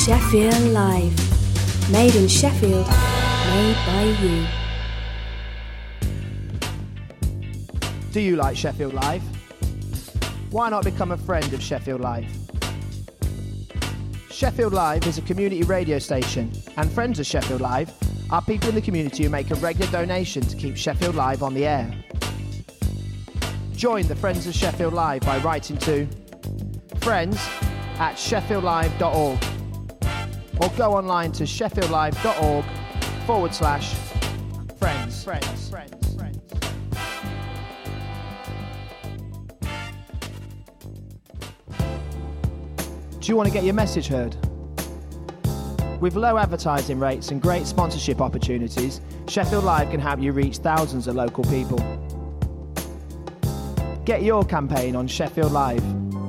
Sheffield Live. Made in Sheffield, made by you. Do you like Sheffield Live? Why not become a friend of Sheffield Live? Sheffield Live is a community radio station, and friends of Sheffield Live are people in the community who make a regular donation to keep Sheffield Live on the air. Join the Friends of Sheffield Live by writing to friends@sheffieldlive.org or go online to sheffieldlive.org/friends. Do you want to get your message heard? With low advertising rates and great sponsorship opportunities, Sheffield Live can help you reach thousands of local people. Get your campaign on Sheffield Live.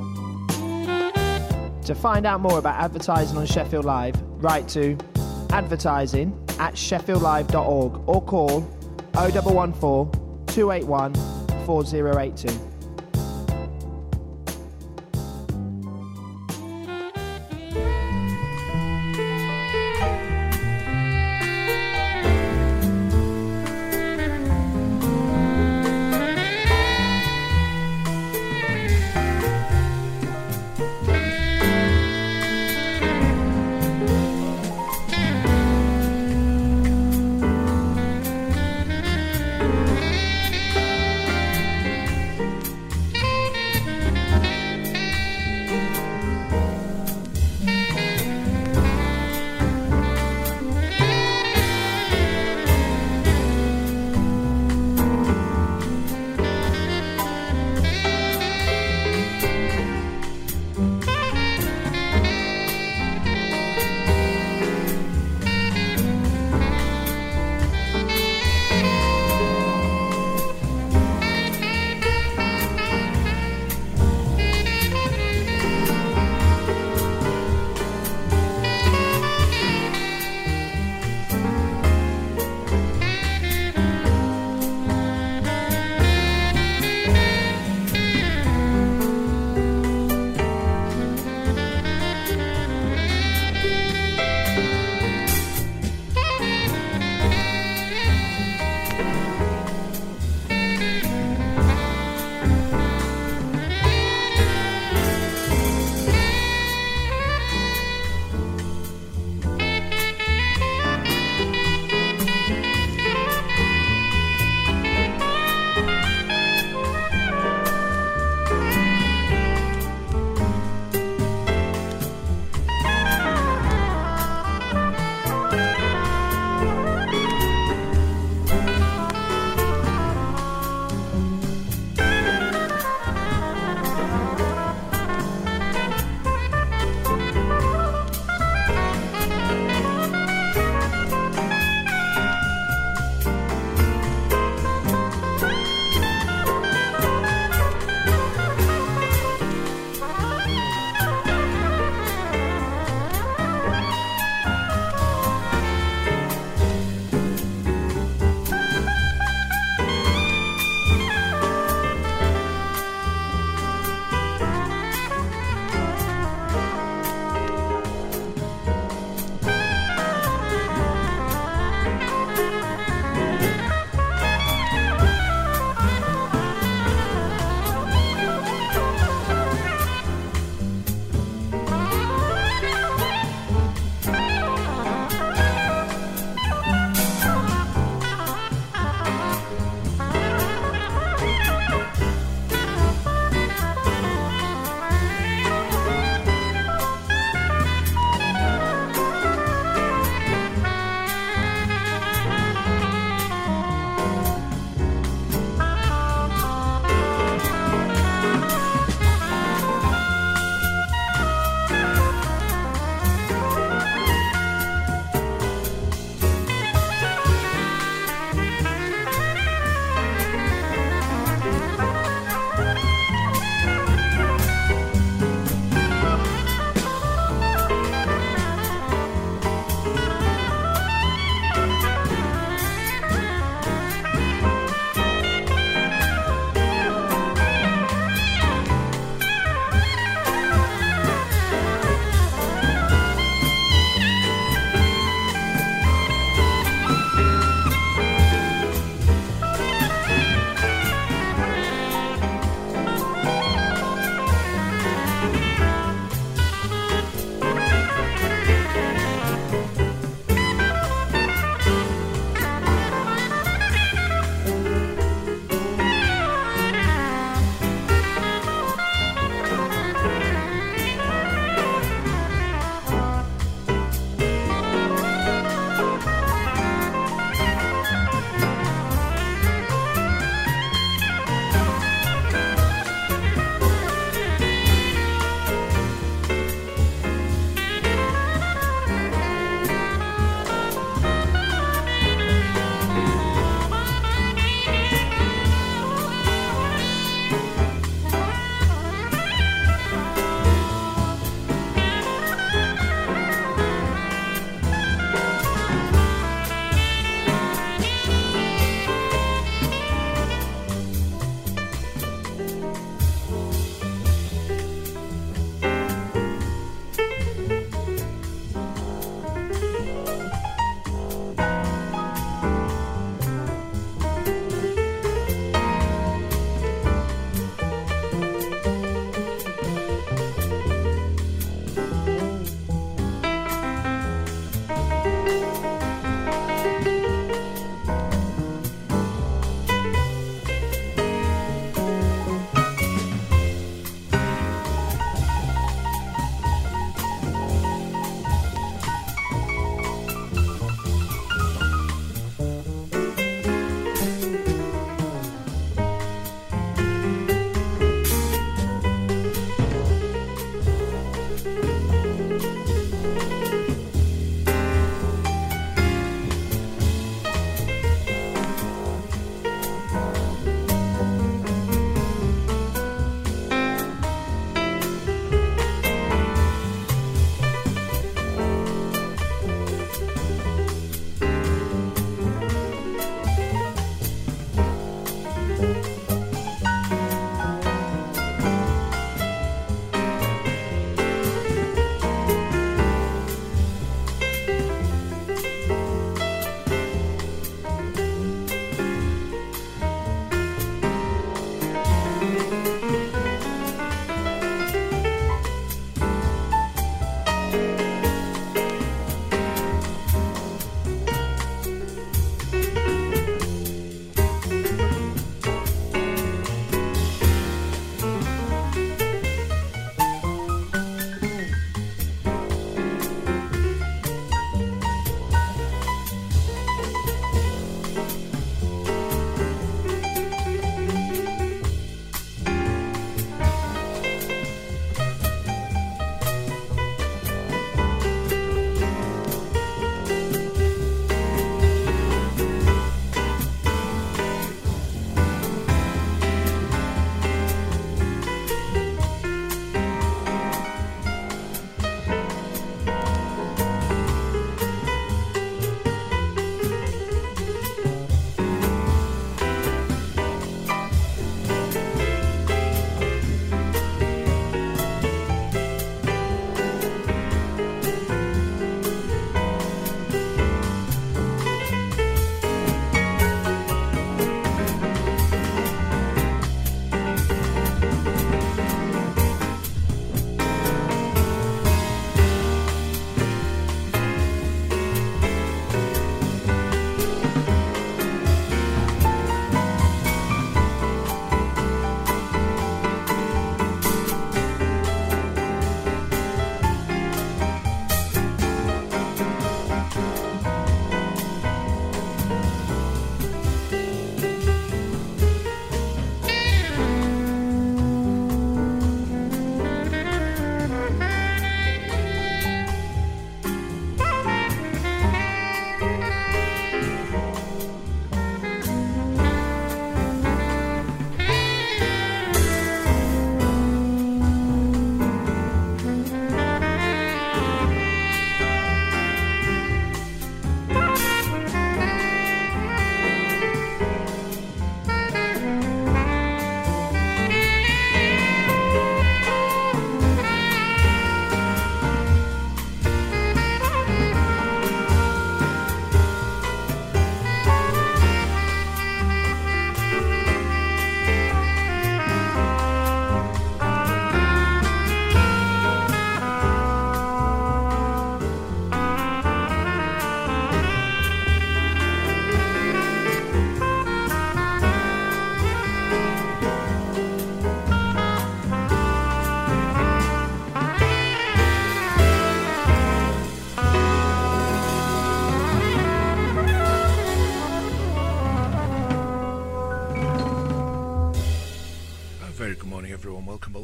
To find out more about advertising on Sheffield Live, write to advertising@sheffieldlive.org or call 0114 281 4082.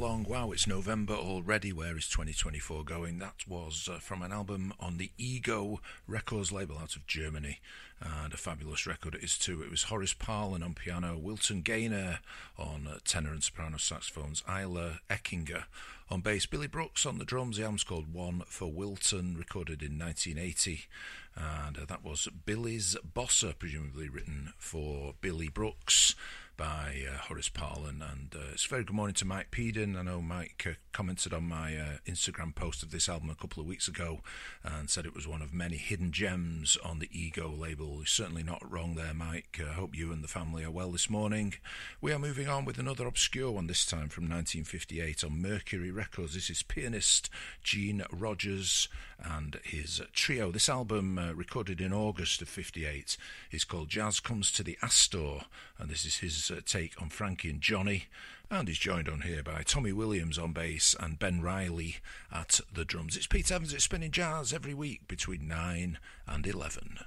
along. Wow, it's November already. Where is 2024 going? That was from an album on the Ego Records label out of Germany. And a fabulous record it is too. It was Horace Parlan on piano, Wilton Gaynor on tenor and soprano saxophones, Isla Eckinger on bass, Billy Brooks on the drums. The album's called One for Wilton, recorded in 1980. And that was Billy's Bossa, presumably written for Billy Brooks by Horace Parlan. And it's a very good morning to Mike Peden. I know Mike commented on my Instagram post of this album a couple of weeks ago and said it was one of many hidden gems on the Ego label. You're certainly not wrong there, Mike. I hope you and the family are well this morning. We are moving on with another obscure one, this time from 1958 on Mercury Records. This is pianist Gene Rogers and his trio. This album, recorded in August of 58, is called Jazz Comes to the Astor, and this is his take on Frankie and Johnny, and he's joined on here by Tommy Williams on bass and Ben Riley at the drums. It's Pete Evans at Spinning Jazz every week between 9 and 11.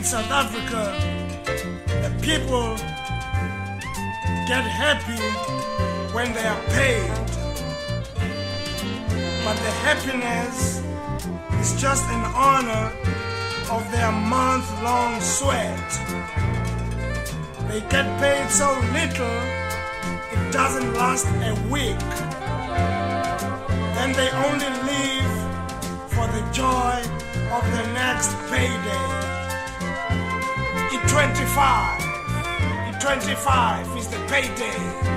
South Africa, the people get happy when they are paid. But the happiness is just in honor of their month-long sweat. They get paid so little, it doesn't last a week. Then they only live for the joy of the next payday. E25 is the payday.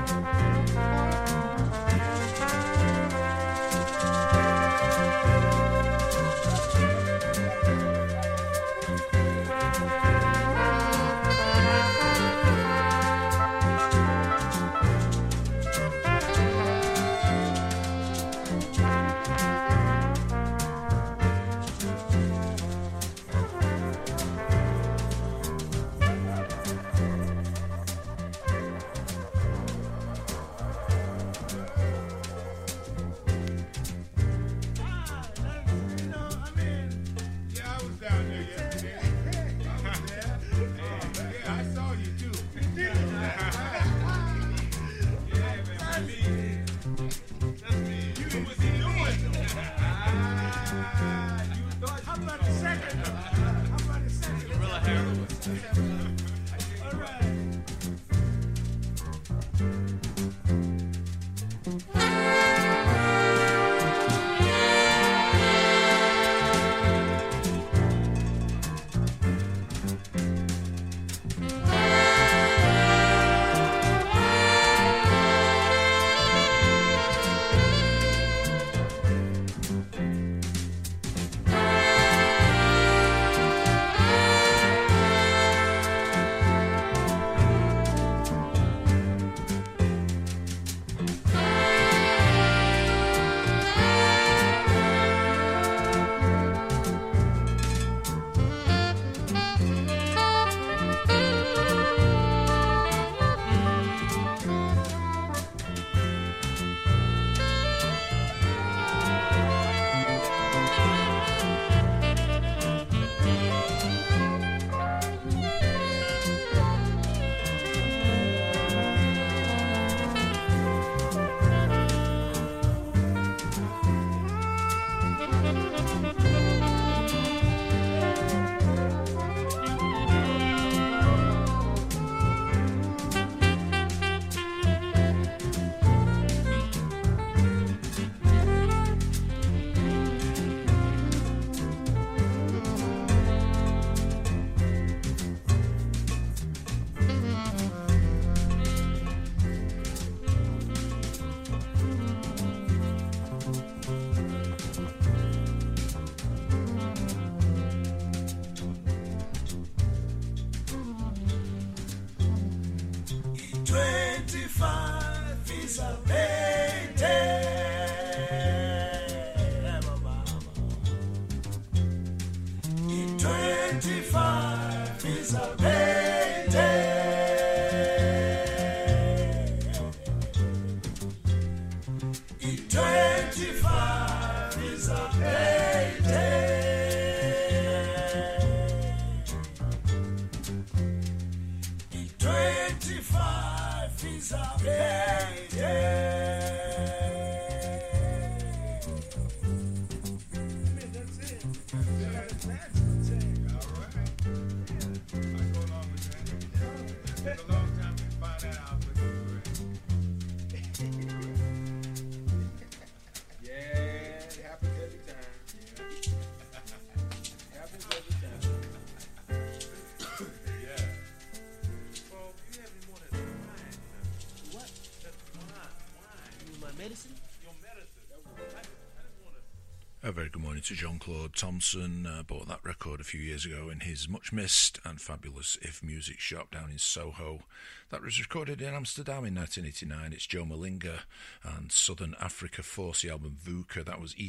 A very good morning to Jean-Claude Thompson. Bought that record a few years ago in his much missed and fabulous If Music shop down in Soho. That was recorded in Amsterdam in 1989. It's Joe Malinga and Southern Africa Force, the album VUCA. That was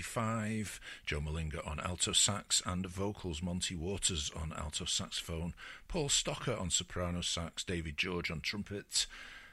E25, Joe Malinga on alto sax and vocals, Monty Waters on alto saxophone, Paul Stocker on soprano sax, David George on trumpet,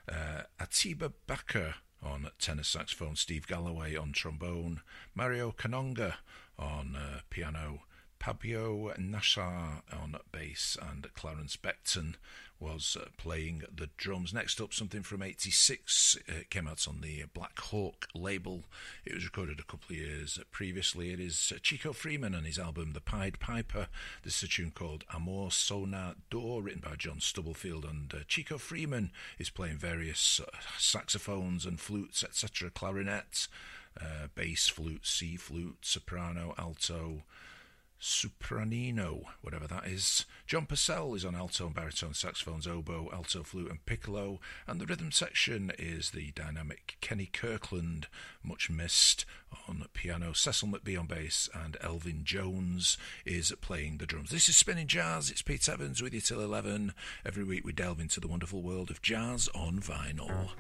Atiba Bakker on tenor saxophone, Steve Galloway on trombone, Mario Kanonga on piano, Pablo Nassar on bass, and Clarence Beckton was playing the drums. Next up, something from 86. It came out on the Black Hawk label. It was recorded a couple of years previously. It is Chico Freeman and his album The Pied Piper. This is a tune called Amor Sona Dor, written by John Stubblefield, and Chico Freeman is playing various saxophones and flutes, etc., clarinets, bass flute, C flute, soprano, alto, sopranino, whatever that is. John Purcell is on alto and baritone saxophones, oboe, alto flute and piccolo, and the rhythm section is the dynamic Kenny Kirkland, much missed, on piano, Cecil McBee on bass, and Elvin Jones is playing the drums. This is Spinning Jazz. It's Pete Evans with you till 11. Every week we delve into the wonderful world of jazz on vinyl.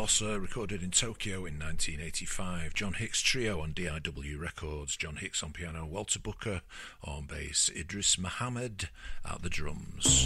course, recorded in Tokyo in 1985. John Hicks Trio on DIW Records. John Hicks on piano, Walter Booker on bass, Idris Muhammad at the drums.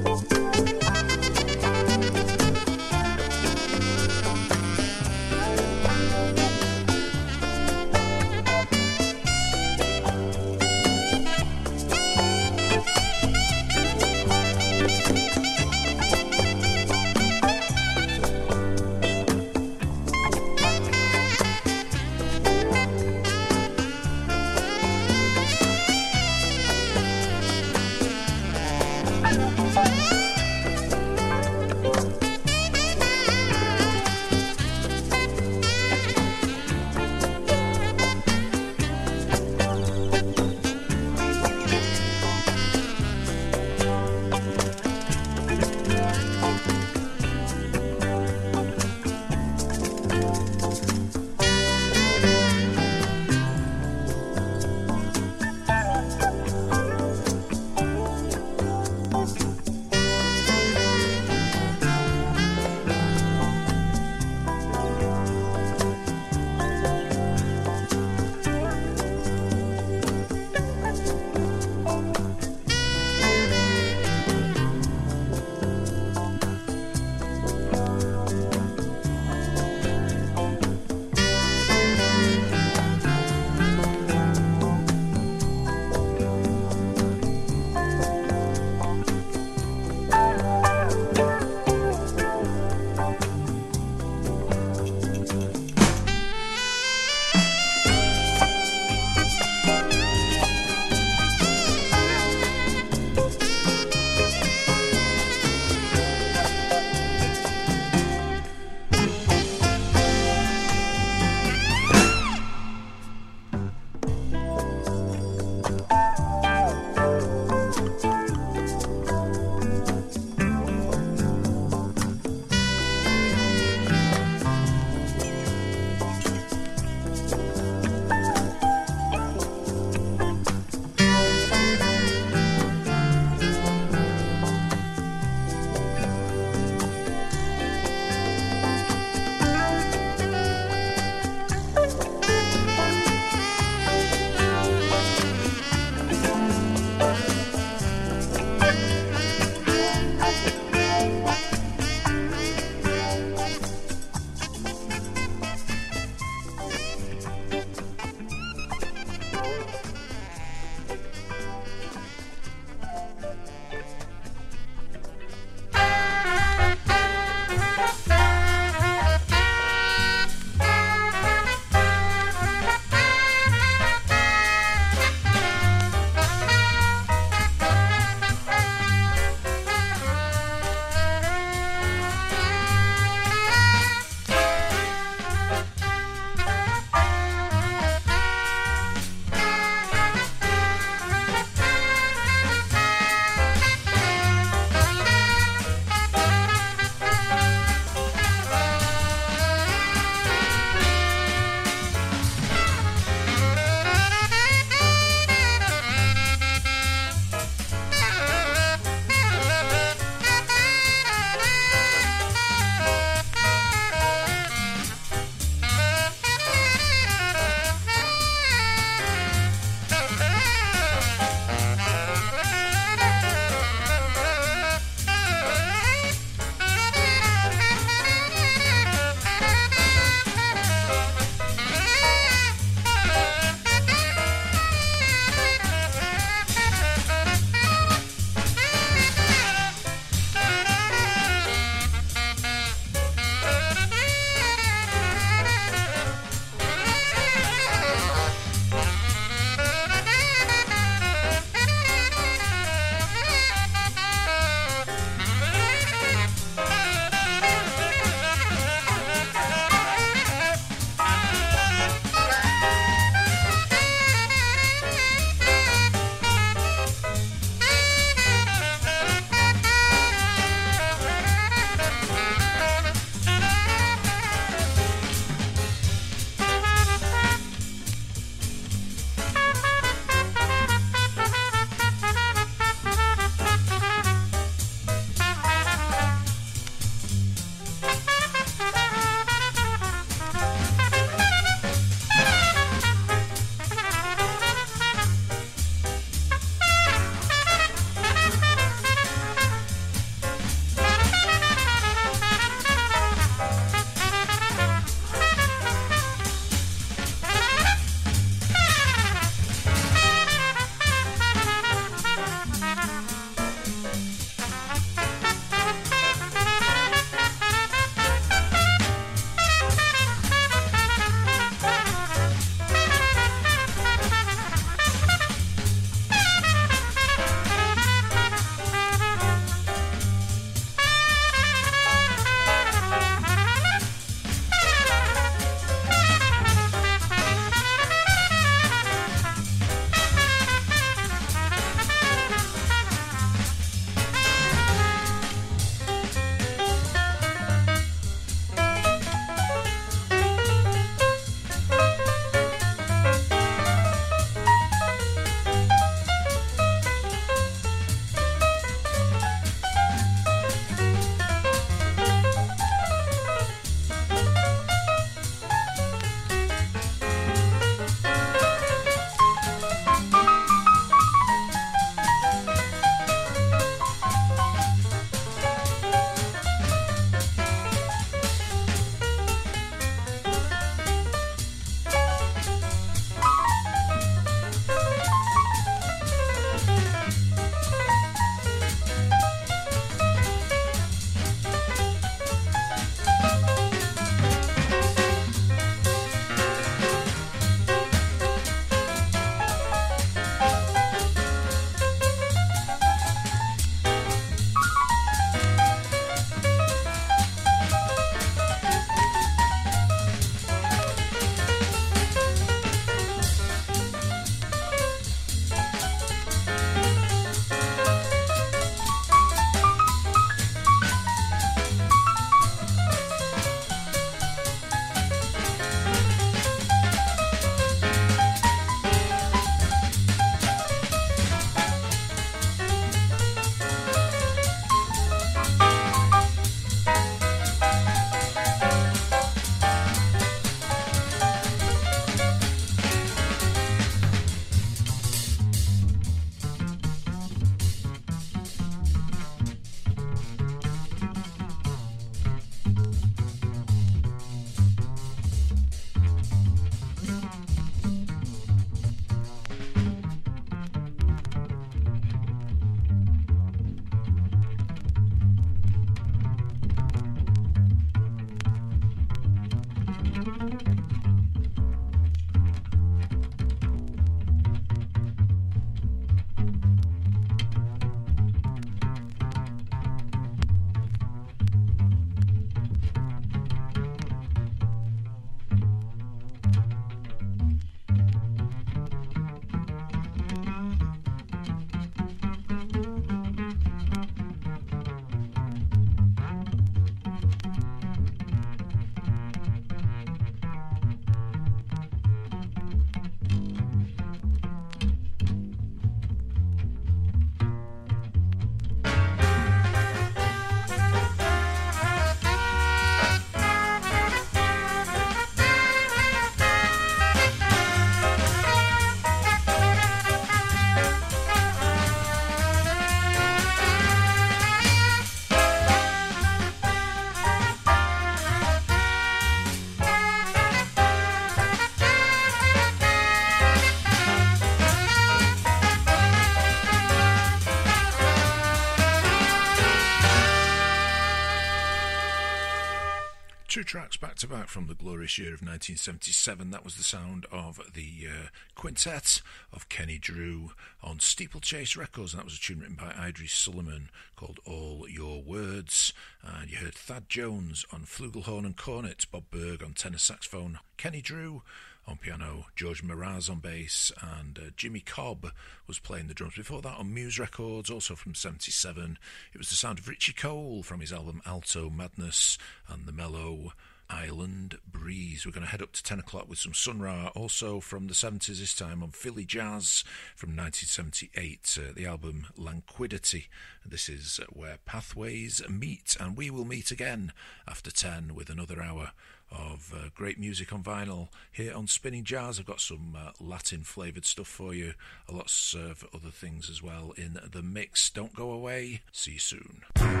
Two tracks back to back from the glorious year of 1977. That was the sound of the quintet of Kenny Drew on Steeplechase Records, and that was a tune written by Idris Sullivan called All Your Words. And you heard Thad Jones on flugelhorn and cornet, Bob Berg on tenor saxophone, Kenny Drew on piano, George Mraz on bass, and Jimmy Cobb was playing the drums. Before that, on Muse Records, also from 77, it was the sound of Richie Cole from his album Alto Madness and the mellow Island Breeze. We're going to head up to 10 o'clock with some Sun Ra, also from the 70s, this time on Philly Jazz from 1978, the album Languidity. This is where pathways meet, and we will meet again after 10 with another hour of great music on vinyl here on Spinning Jazz. I've got some Latin flavoured stuff for you, lots of other things as well in the mix. Don't go away. See you soon.